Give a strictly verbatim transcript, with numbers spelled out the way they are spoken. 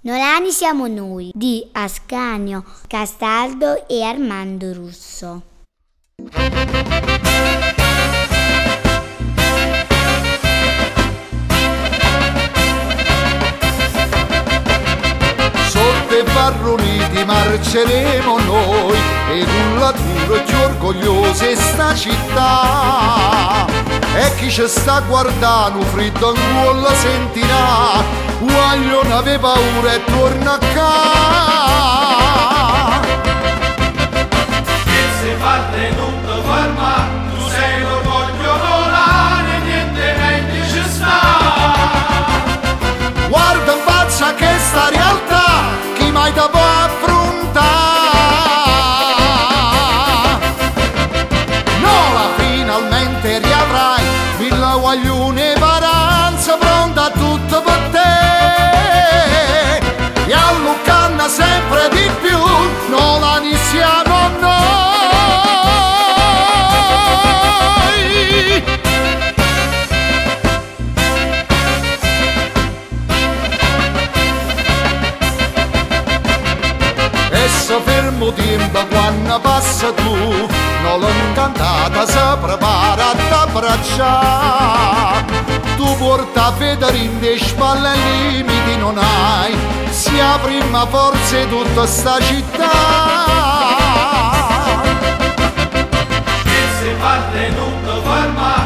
Nolani siamo noi di Ascanio Castaldo e Armando Russo. Sotto i barroniti marceremo noi e con la dura più orgogliosa sta città. E chi ci sta guardando freddo in la sentirà, voglio non avere paura e torna a casa. Che se fatte non ti ferma, tu sei l'orgoglio volare, niente meglio ci sta. Guarda in faccia che sta realtà, chi mai ti può affrontare? Nola, finalmente riavrai mille guaglione paranza pronta a tutto per te. E allucanna sempre di più, Nola ne siamo noi. E se fermo tempo quando passa tu, non l'ho incantata si prepara ad abbracciare. Tu porta vedere in te spalle e limiti non hai, sia prima forza di tutta sta città. Che se fatte non ti ferma,